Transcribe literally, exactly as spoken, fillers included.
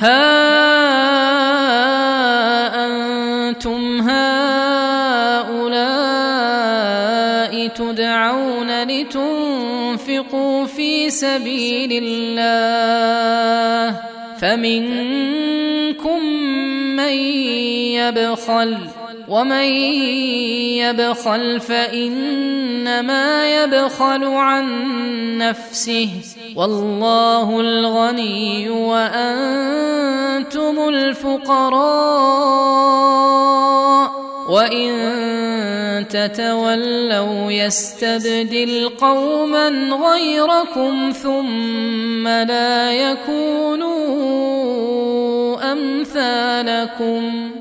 ها أنتم هؤلاء تدعون لتنفقوا في سبيل الله فمنكم من يبخل ومن يبخل فإنما يبخل عن نفسه والله الغني وأنتم الفقراء وإن تتولوا يستبدل قوما غيركم ثم لا يكونوا أمثالكم